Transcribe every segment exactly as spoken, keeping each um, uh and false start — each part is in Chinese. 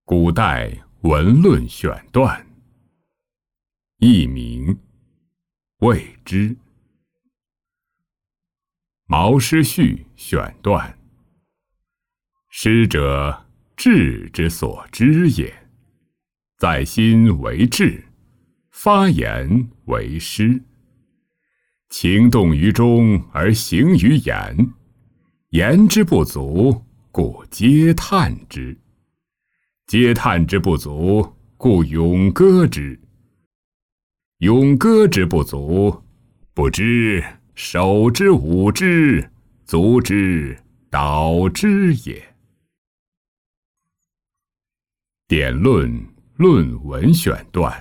古代文论选段，佚名谓之。毛诗序选段，诗者志之所知也，在心为志，发言为诗。情动于中而行于言，言之不足，故嗟叹之；嗟叹之不足，故咏歌之；咏歌之不足，不知手之舞之，足之蹈之也。典论论文选段，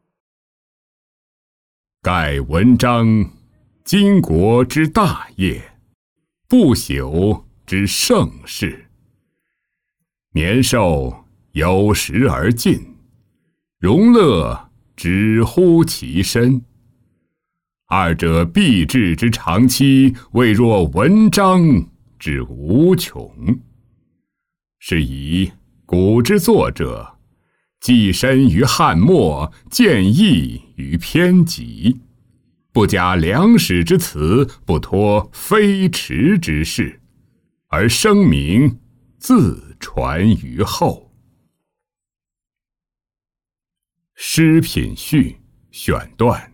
盖文章今国之大业，不朽之盛事。年寿有时而尽，荣乐止乎其身。二者必至之长期，未若文章之无穷。是以古之作者，寄身于汉末，见异于篇集，不加良史之辞，不托非迟之事，而声名自传于后。诗品序选段，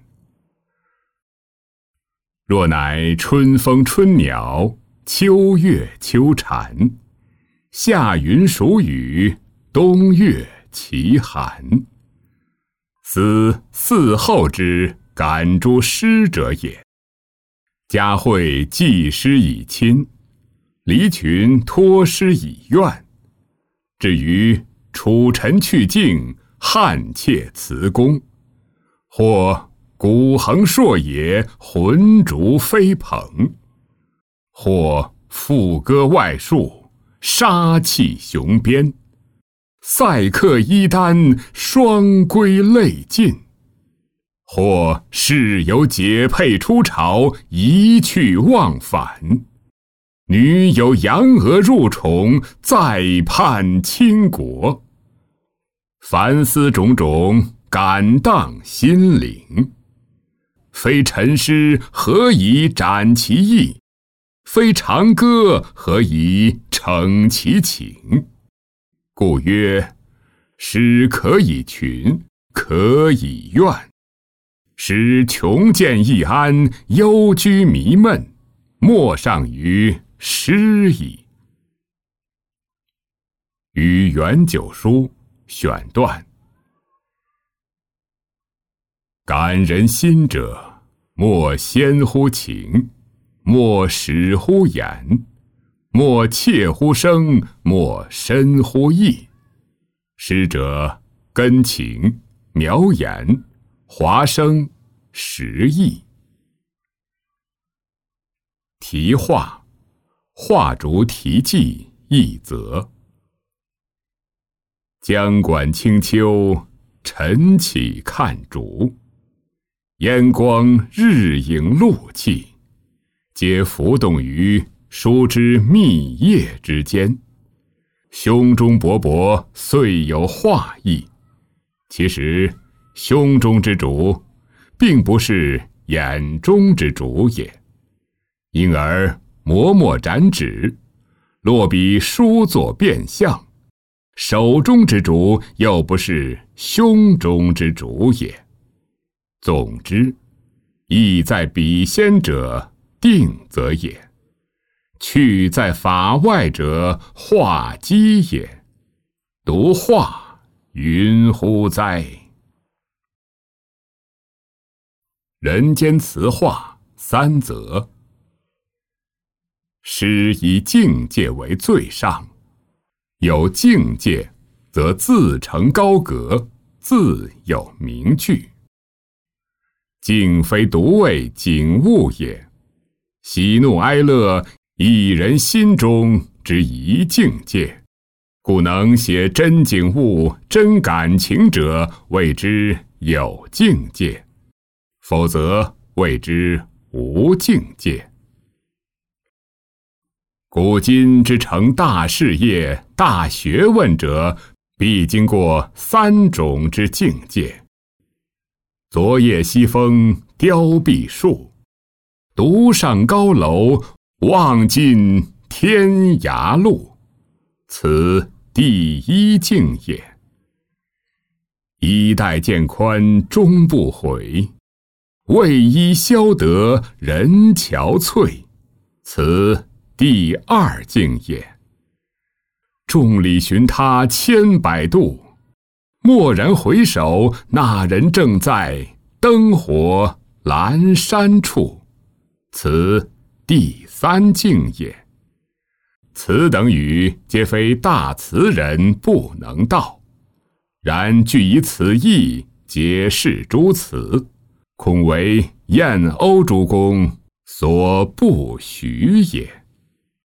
若乃春风春鸟，秋月秋蝉，夏云暑雨，冬月其寒，斯嗣后之感诸诗者也。嘉惠寄诗以亲，离群托诗以怨。至于楚臣去境，汉妾辞宫，或古横朔野，浑竹飞蓬；或赋歌外戍，杀气雄边；塞客衣单，双归泪尽；或室友解配出朝，一去忘返；女有扬娥入宠，再盼倾国。凡思种种，感荡心灵。非陈诗，何以展其意？非长歌，何以逞其情？故曰：诗可以群，可以怨。诗穷见易安，幽居弥闷，莫上于诗矣。与元九书选段，感人心者，莫先乎情，莫始乎言，莫切乎声，莫深乎意。诗者根情，苗言，华声，实意。题画，画竹题记一则。江管清秋，晨起看竹。烟光日影露气，皆浮动于书之密叶之间。胸中勃勃，遂有画意。其实胸中之竹，并不是眼中之竹也。因而磨墨展纸，落笔书作变相，手中之竹又不是胸中之竹也。总之，意在笔先者，定则也；去在法外者，画机也。独画云乎哉！人间词话三则。诗以境界为最上，有境界，则自成高阁，自有名句。境非独为景物也，喜怒哀乐，一人心中之一境界，故能写真景物、真感情者，谓之有境界；否则谓之无境界。古今之成大事业、大学问者， 必经过三种之境界。昨夜西风凋碧树，独上高楼，望尽天涯路，此第一境也。衣带渐宽终不悔，为伊消得人憔悴，此第二境也。众里寻他千百度，蓦然回首，那人正在灯火阑珊处，此第三境也。此等语皆非大词人不能道，然据以此意解释诸词，恐为燕欧诸公所不许也。